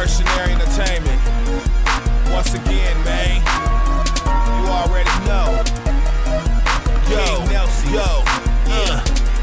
Mercenary Entertainment. Once again, man, you already know. Yo, yeah.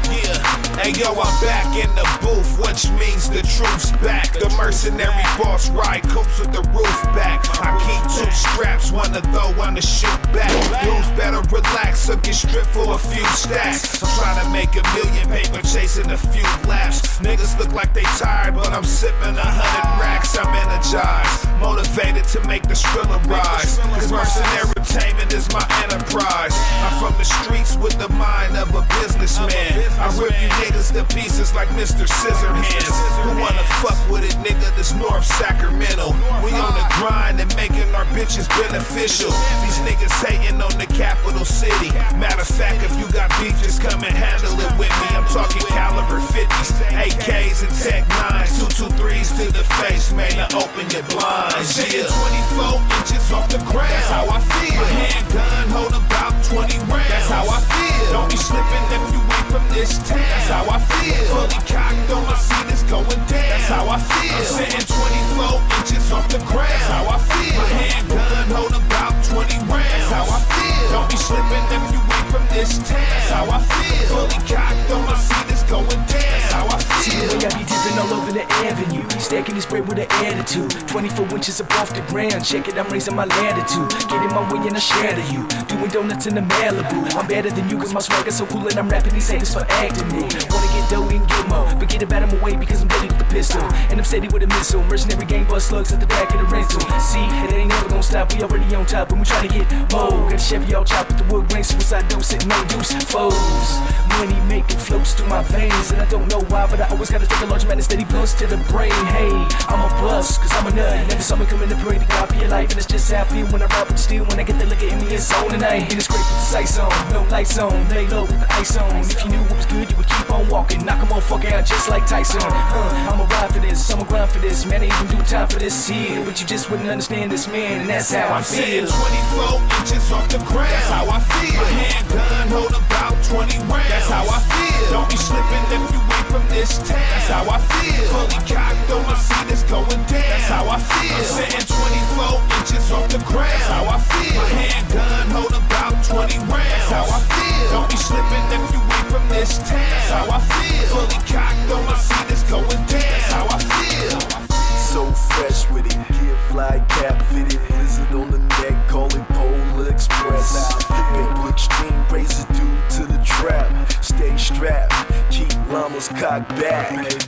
Hey yo, I'm back in the booth, which means the truth's back. The mercenary boss ride coops with the roof back. I keep 2 straps, one to throw, one to shoot back. Dudes better relax or get stripped for a few stacks. I'm trying to make $1 million paper chasing a few laps. Niggas look like they tired, but I'm sipping 100 racks. I'm energized, motivated to make the thriller rise. Cause mercenary entertainment is my enterprise. I'm from the streets with the mind of a businessman. I rip you niggas to pieces like Mr. Scissorhands. Who wanna fuck with it, nigga? This North Sacramento. We on the grind and making our bitches beneficial. These niggas hating on the capital city. Matter of fact, if you got beef, just come and handle it with me. I'm talking caliber 50s, AKs and Tech 9s, 223s to the face, man, to open your blinds. I'm sitting 24 inches off the ground. That's how I feel. My handgun hold about 20 rounds. That's how I feel. Don't be slipping if you ain't from this town. That's how I feel. Fully cocked on my seat, it's going down. That's how I feel. I'm sitting 24 inches off the ground. That's how I feel. My handgun hold about 20 rounds. That's how I feel. Don't be slipping if you ain't from this town. That's how I feel. Fully cocked on my seat, it's going down. That's how I feel. See the way I be dipping all over the avenue, stacking this bread with an attitude. 24 inches up off the ground, check it, I'm raising my latitude. Getting my way and I share to you, doing donuts in the Malibu. I'm better than you cause my swag is so cool and I'm rapping these haters for acting me. Wanna get dough and get more, but get about him away because I'm ready with the pistol. And I'm steady with a missile, mercenary gang bust slugs at the back of the rental. See, it ain't never gonna stop, we already on top and we try to get more. Got a Chevy all chopped with the wood grain, suicide dose, sitting no deuce. Foes, money making floats through my veins. And I don't know why, but I always gotta take a large amount of steady blunts to the brain. Hey, I'm a bust, cause I'm a nut. Never saw me come in the parade to copy your life. And it's just how I feel when I ride with the steel. When I get the liquor in me, it's on. And I ain't hitting straight with the sights on. No lights on, lay low with the ice on. If you knew what was good, you would keep on walking. Knock 'em all fucking out just like Tyson. I'ma ride for this, I'ma grind for this. Man, I even do time for this here. But you just wouldn't understand this man, and that's how I feel. I'm sitting 24 inches off the ground. That's how I feel. My handgun hold about 20 rounds. That's how I feel. Don't be slipping if you ain't from this town. That's how I feel. Fully cocked on my seat, it's going down. That's how I feel. I'm sitting 24 inches off the ground. That's how I feel. My handgun hold about 20 rounds. That's how I feel. Don't be slipping if you ain't from this town. That's how I feel. Fully cocked on my seat, it's going down. That's how I feel. So fresh with it, gear fly cap fitted, blizzard on the neck, call it Polar Express. Maple extreme razor due to the trap. Stay strapped, keep llamas cocked back.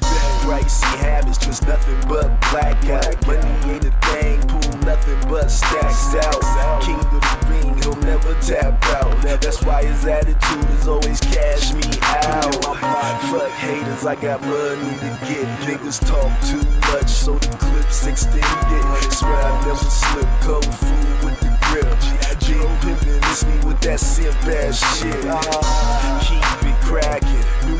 Pricey habits, twist nothing but blackout. Money ain't a thing, pull nothing but stacks out. King of the ring, he'll never tap out. That's why his attitude is always cash me out. Fuck haters, I got money to get. Niggas talk too much, so the clips extended. Swear I never slip, cold food with the grip. Big pimpin', miss me with that simp ass shit. Keep it crackin',